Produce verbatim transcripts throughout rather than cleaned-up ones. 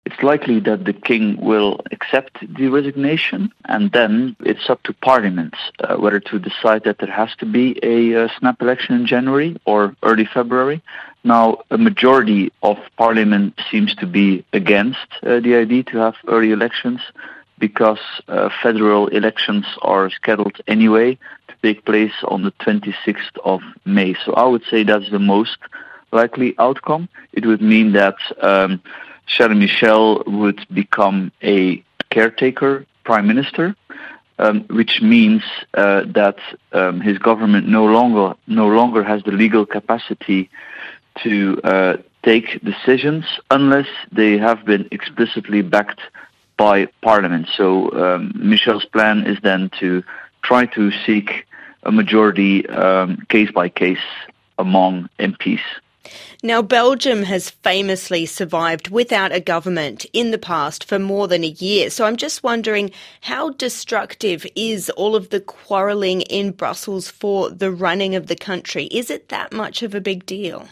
It's likely that the king will accept the resignation, and then it's up to Parliament uh, whether to decide that there has to be a uh, snap election in January or early February. Now, a majority of Parliament seems to be against uh, the idea to have early elections because uh, federal elections are scheduled anyway to take place on the twenty-sixth of May. So I would say that's the most likely outcome. It would mean that um, Charles Michel would become a caretaker prime minister, um, which means uh, that um, his government no longer no longer has the legal capacity to uh, take decisions unless they have been explicitly backed by Parliament. So um, Michel's plan is then to try to seek a majority um, case by case among M Ps. Now, Belgium has famously survived without a government in the past for more than a year. So I'm just wondering, how destructive is all of the quarrelling in Brussels for the running of the country? Is it that much of a big deal?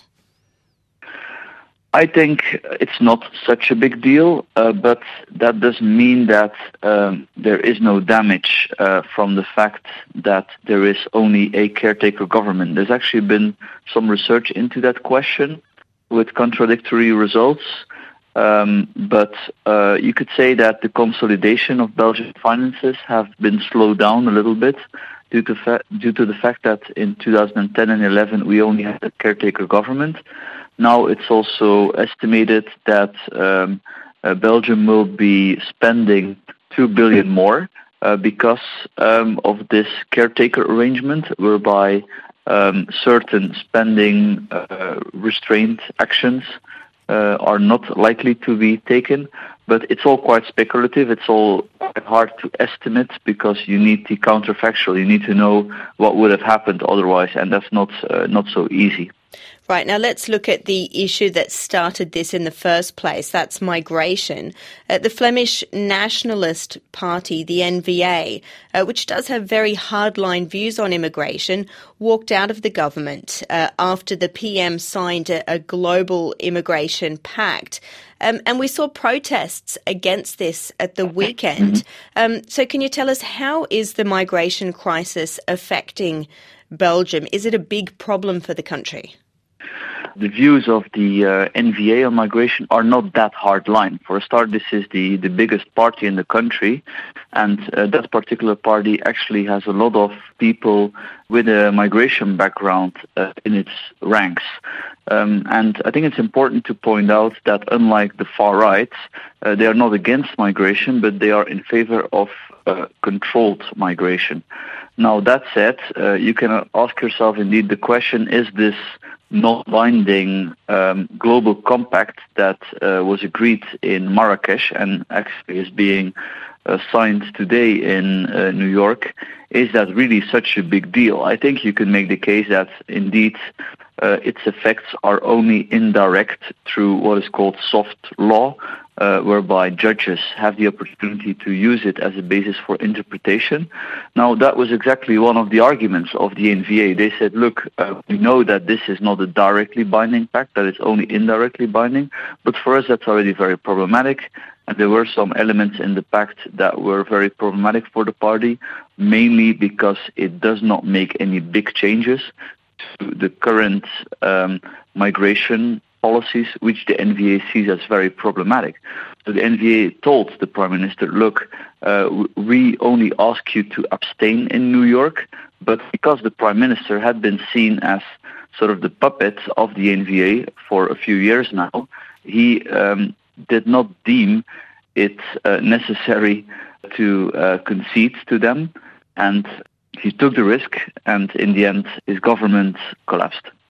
I think it's not such a big deal, uh, but that doesn't mean that um, there is no damage uh, from the fact that there is only a caretaker government. There's actually been some research into that question with contradictory results, um, but uh, you could say that the consolidation of Belgian finances have been slowed down a little bit due to, fa- due to the fact that in two thousand ten and eleven we only had a caretaker government. Now it's also estimated that um, uh, Belgium will be spending two billion dollars more uh, because um, of this caretaker arrangement, whereby um, certain spending uh, restraint actions uh, are not likely to be taken. But it's all quite speculative. It's all quite hard to estimate because you need the counterfactual. You need to know what would have happened otherwise, and that's not uh, not so easy. Right, now let's look at the issue that started this in the first place. That's migration. Uh, the Flemish Nationalist Party, the N V A, uh, which does have very hardline views on immigration, walked out of the government uh, after the P M signed a, a global immigration pact. Um, and we saw protests against this at the weekend. Um, so can you tell us, how is the migration crisis affecting Belgium? Is it a big problem for the country? The views of the uh, N V A on migration are not that hardline. For a start, this is the, the biggest party in the country, and uh, that particular party actually has a lot of people with a migration background uh, in its ranks. Um, and I think it's important to point out that unlike the far right, uh, they are not against migration, but they are in favor of uh, controlled migration. Now, that said, uh, you can ask yourself indeed the question, is this non-binding um, global compact that uh, was agreed in Marrakesh and actually is being uh, signed today in uh, New York, is that really such a big deal? I think you can make the case that indeed uh, its effects are only indirect through what is called soft law, uh, whereby judges have the opportunity to use it as a basis for interpretation. Now, that was exactly one of the arguments of the N V A. They said, look, uh, we know that this is not a directly binding pact, that it's only indirectly binding, but for us that's already very problematic. And there were some elements in the pact that were very problematic for the party, mainly because it does not make any big changes to the current um, migration policies, which the N V A sees as very problematic. So the N V A told the Prime Minister, look, uh, we only ask you to abstain in New York, but because the Prime Minister had been seen as sort of the puppet of the N V A for a few years now, he um, did not deem it uh, necessary to uh, concede to them, and he took the risk, and in the end his government collapsed.